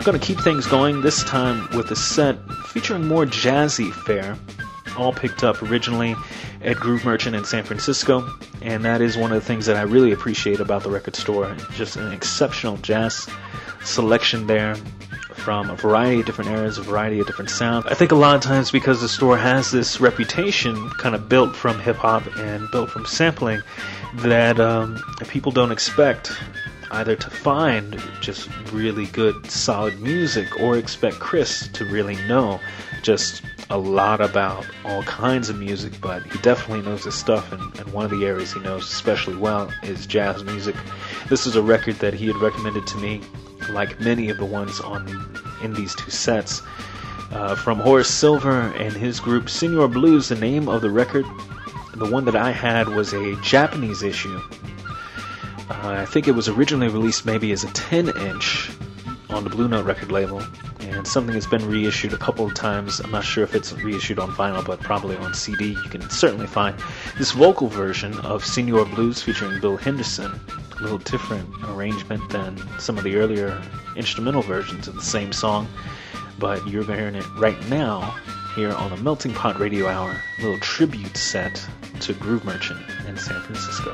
going to keep things going, this time with a set featuring more jazzy fare, all picked up originally at Groove Merchant in San Francisco, and that is one of the things that I really appreciate about the record store. Just an exceptional jazz selection there from a variety of different eras, a variety of different sounds. I think a lot of times because the store has this reputation kind of built from hip-hop and built from sampling that people don't expect either to find just really good, solid music or expect Chris to really know just a lot about all kinds of music, but he definitely knows his stuff, and one of the areas he knows especially well is jazz music. This is a record that he had recommended to me, like many of the ones in these two sets, from Horace Silver and his group Senor Blues. The name of the record, the one that I had, was a Japanese issue. I think it was originally released maybe as a 10-inch on the Blue Note record label, and something that's been reissued a couple of times. I'm not sure if it's reissued on vinyl, but probably on CD. You can certainly find this vocal version of Senor Blues featuring Bill Henderson. A little different arrangement than some of the earlier instrumental versions of the same song, but you're hearing it right now here on the Melting Pot Radio Hour, a little tribute set to Groove Merchant in San Francisco.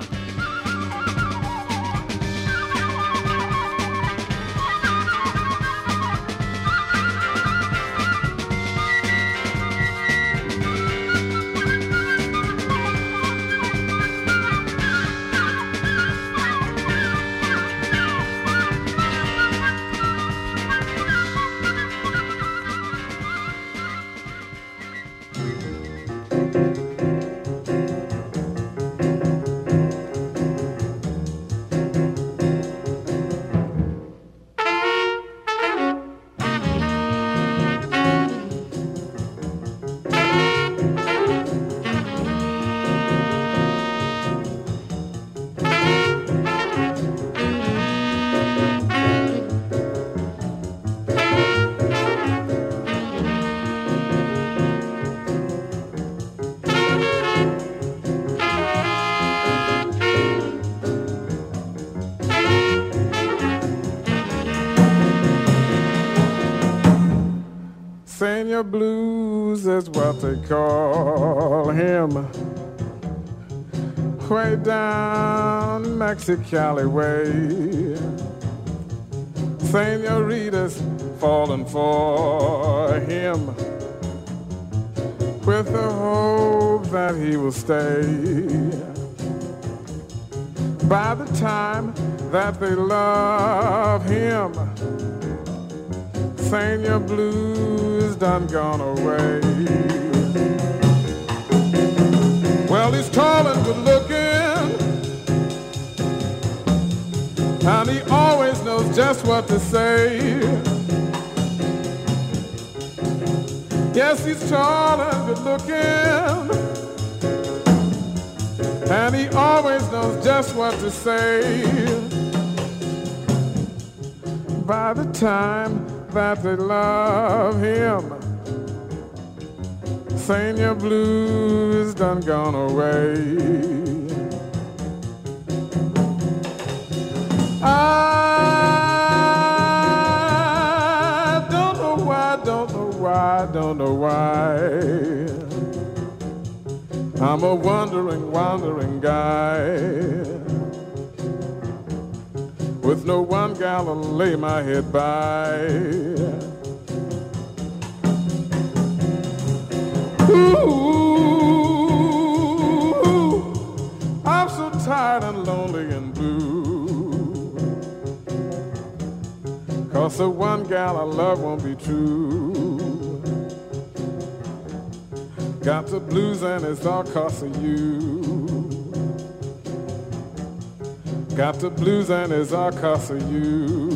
Senor Blues is what they call him, way down Mexicali way. Senorita's falling for him with the hope that he will stay. By the time that they love him, Senor Blues done gone away. Well, he's tall and good looking, and he always knows just what to say. Yes, he's tall and good looking, and he always knows just what to say. By the time that they love him, Senor Blues done gone away. I don't know why, don't know why. I'm a wandering guy with no one gal to lay my head by. Ooh, I'm so tired and lonely and blue, 'cause the one gal I love won't be true. Got the blues and it's all 'cause of you. Got the blues and it's all 'cause of you.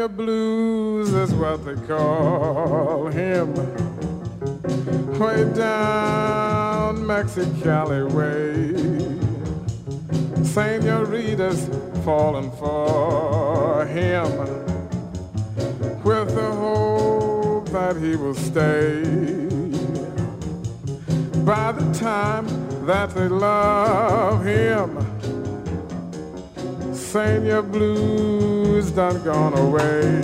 Senior blues is what they call him. Way down Mexicali way, Senorita's falling for him with the hope that he will stay. By the time that they love him, Senior blues done gone away.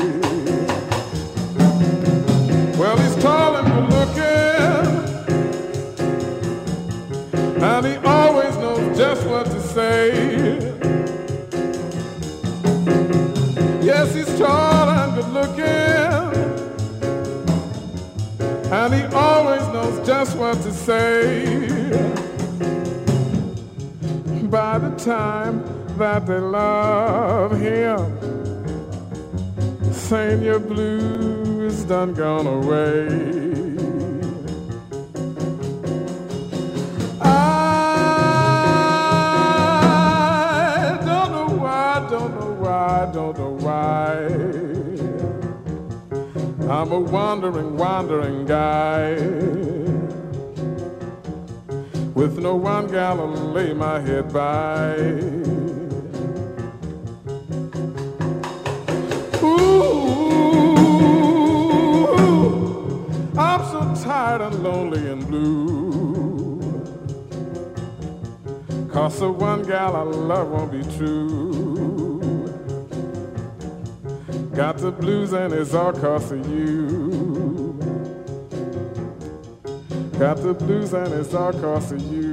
Well, he's tall and good looking, and he always knows just what to say. Yes, he's tall and good looking, and he always knows just what to say. By the time that they love him, Senior blues done gone away. I don't know why, don't know why, don't know why. I'm a wandering guy with no one gal to lay my head by. I'm so tired and lonely and blue, 'cause the one gal I love won't be true. Got the blues and it's all 'cause of you. Got the blues and it's all 'cause of you.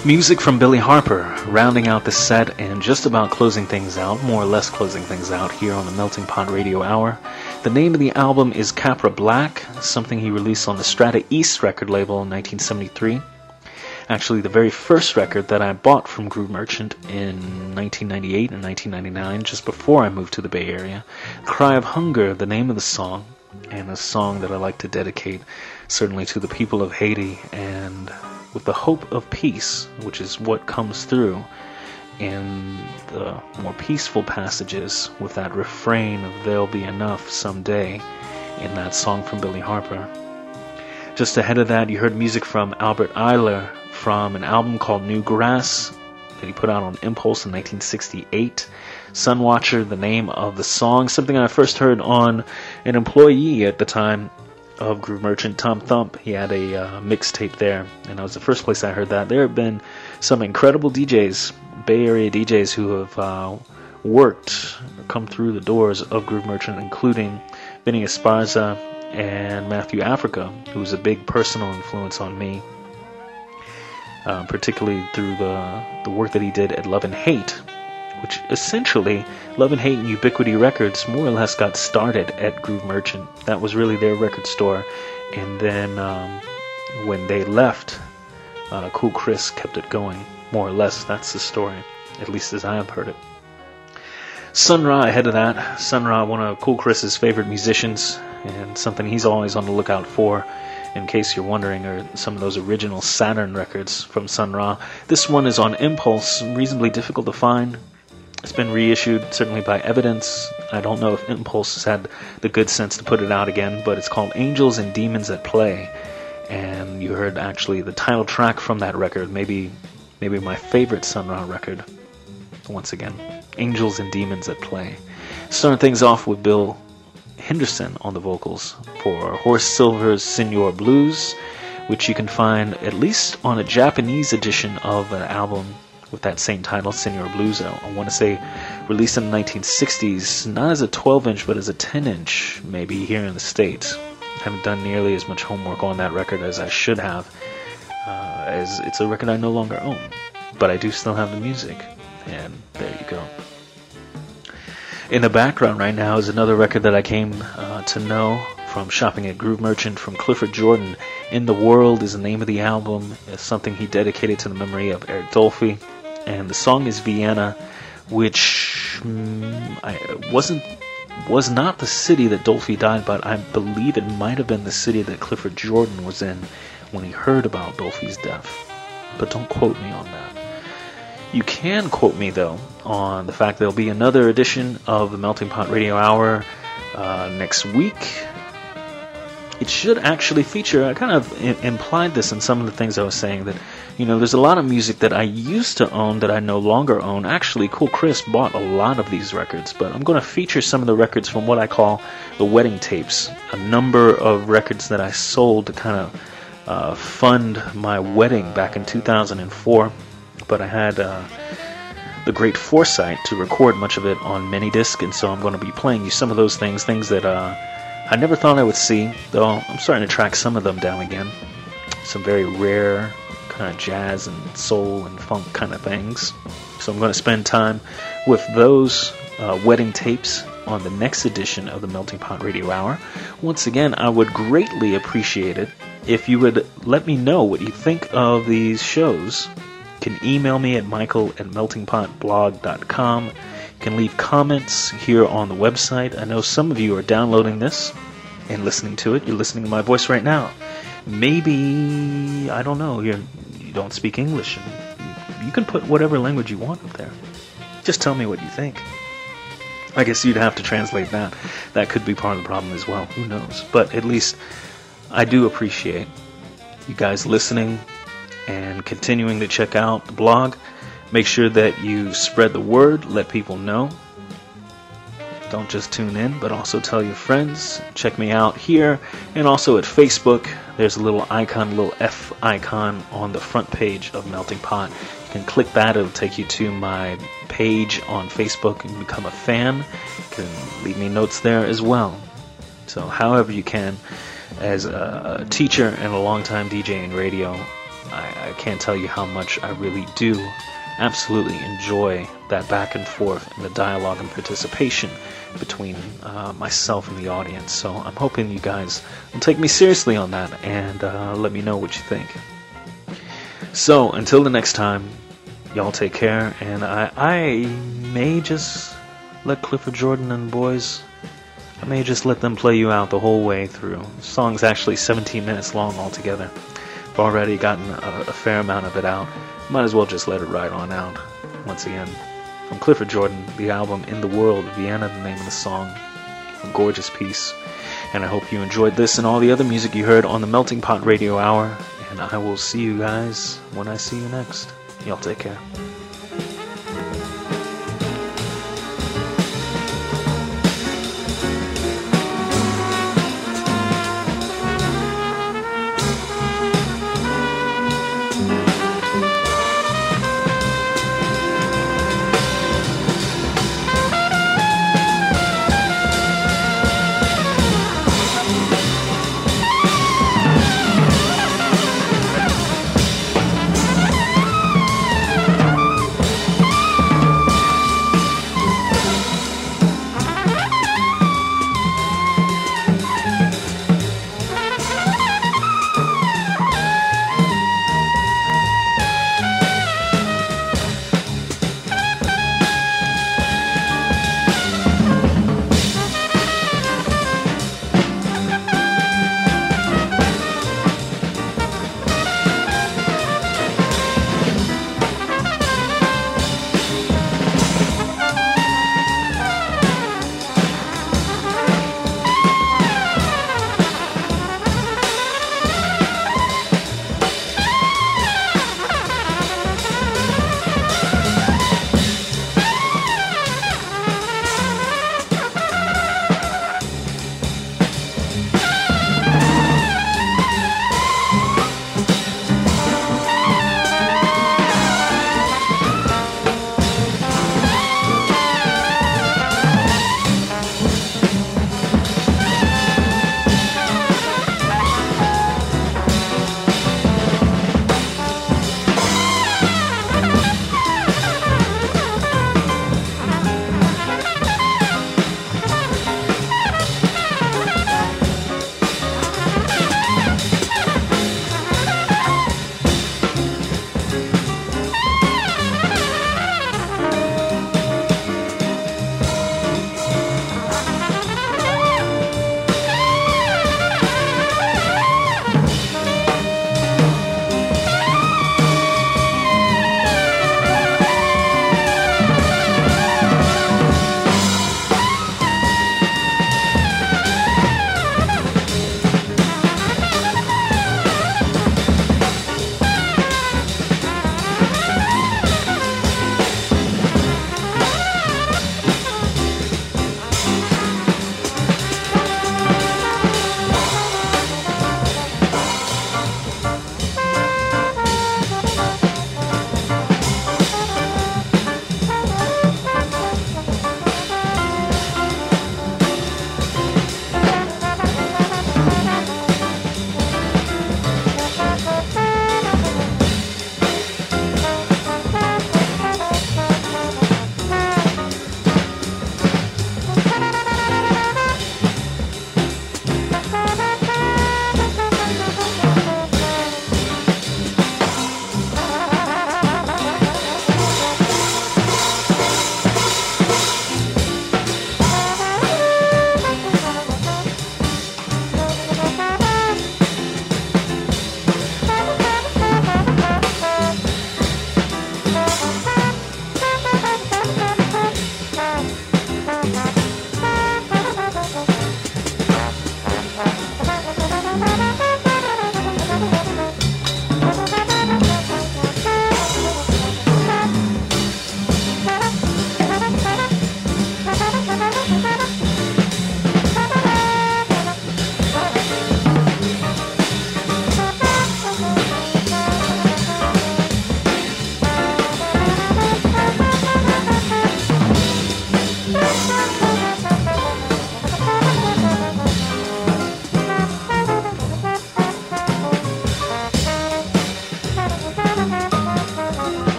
Music from Billy Harper, rounding out the set and just about closing things out, more or less closing things out here on the Melting Pot Radio Hour. The name of the album is Capra Black, something he released on the Strata East record label in 1973. Actually, the very first record that I bought from Groove Merchant in 1998 and 1999, just before I moved to the Bay Area. Cry of Hunger, the name of the song, and a song that I like to dedicate certainly to the people of Haiti, and with the hope of peace, which is what comes through in the more peaceful passages with that refrain of "There'll be enough someday" in that song from Billy Harper. Just ahead of that, you heard music from Albert Ayler from an album called New Grass that he put out on Impulse in 1968. Sunwatcher, the name of the song, something I first heard on an employee at the time of Groove Merchant, Tom Thump. He had a mixtape there, and that was the first place I heard that. There have been some incredible DJs, Bay Area DJs, who have worked or come through the doors of Groove Merchant, including Vinny Esparza and Matthew Africa, who's a big personal influence on me, particularly through the work that he did at Love and Hate, which essentially, Love and Hate and Ubiquity Records more or less got started at Groove Merchant. That was really their record store. And then when they left, Cool Chris kept it going. More or less, that's the story, at least as I have heard it. Sun Ra ahead of that. Sun Ra, one of Cool Chris's favorite musicians, and something he's always on the lookout for. In case you're wondering, are some of those original Saturn records from Sun Ra. This one is on Impulse, reasonably difficult to find. It's been reissued, certainly by Evidence. I don't know if Impulse has had the good sense to put it out again, but it's called Angels and Demons at Play. And you heard actually the title track from that record, maybe my favorite Sun Ra record. Once again, Angels and Demons at Play. Starting things off with Bill Henderson on the vocals for Horace Silver's Senor Blues, which you can find at least on a Japanese edition of an album with that same title, Senor Blues. I want to say released in the 1960s, not as a 12-inch, but as a 10-inch, maybe here in the States. I haven't done nearly as much homework on that record as I should have, as it's a record I no longer own. But I do still have the music, and there you go. In the background right now is another record that I came to know from shopping at Groove Merchant from Clifford Jordan. In the World is the name of the album. It's something he dedicated to the memory of Eric Dolphy. And the song is Vienna, which was not the city that Dolphy died, but I believe it might have been the city that Clifford Jordan was in when he heard about Dolphy's death. But don't quote me on that. You can quote me, though, on the fact there'll be another edition of the Melting Pot Radio Hour next week. It should actually feature, I kind of implied this in some of the things I was saying, that, you know, there's a lot of music that I used to own that I no longer own. Actually, Cool Chris bought a lot of these records, but I'm going to feature some of the records from what I call the wedding tapes. A number of records that I sold to kind of fund my wedding back in 2004, but I had the great foresight to record much of it on Minidisc, and so I'm going to be playing you some of those things that I never thought I would see, though I'm starting to track some of them down again. Some very rare kind of jazz and soul and funk kind of things. So I'm going to spend time with those wedding tapes on the next edition of the Melting Pot Radio Hour. Once again, I would greatly appreciate it if you would let me know what you think of these shows. You can email me at michael@meltingpotblog.com. You can leave comments here on the website. I know some of you are downloading this and listening to it. You're listening to my voice right now. Maybe, I don't know, you don't speak English. And you can put whatever language you want up there. Just tell me what you think. I guess you'd have to translate that. That could be part of the problem as well. Who knows? But at least I do appreciate you guys listening and continuing to check out the blog. Make sure that you spread the word, let people know. Don't just tune in, but also tell your friends. Check me out here and also at Facebook. There's a little icon, a little F icon on the front page of Melting Pot. You can click that. It'll take you to my page on Facebook and become a fan. You can leave me notes there as well. So however you can, as a teacher and a longtime DJ in radio, I can't tell you how much I really do absolutely enjoy that back and forth and the dialogue and participation between myself and the audience. So I'm hoping you guys will take me seriously on that and let me know what you think. So until the next time, y'all take care, and I may just let Clifford Jordan and the boys, I may just let them play you out the whole way through. The song's actually 17 minutes long altogether. I've already gotten a fair amount of it out. Might as well just let it ride on out. Once again, from Clifford Jordan, the album In the World, Vienna, the name of the song. A gorgeous piece. And I hope you enjoyed this and all the other music you heard on the Melting Pot Radio Hour. And I will see you guys when I see you next. Y'all take care.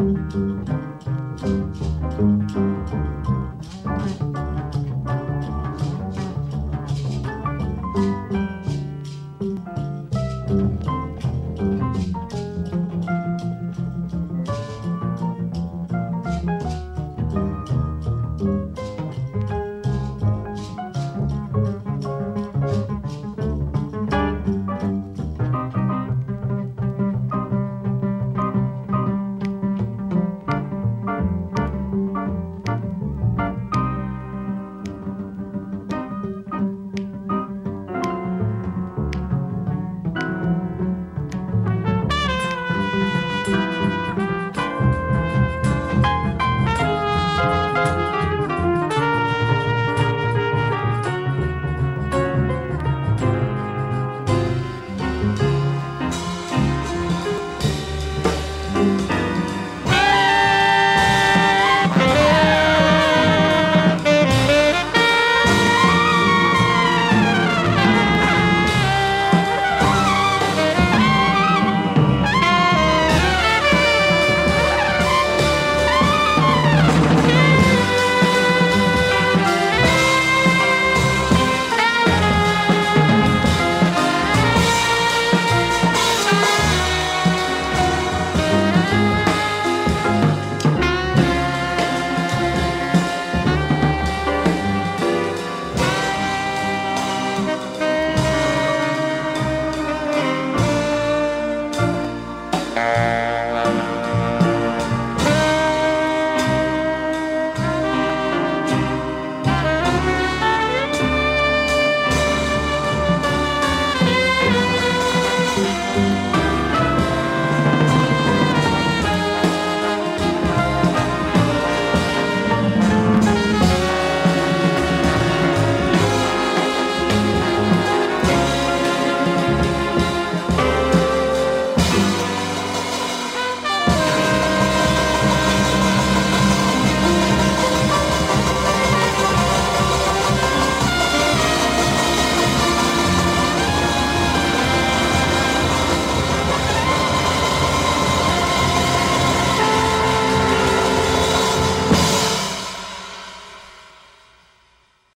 why.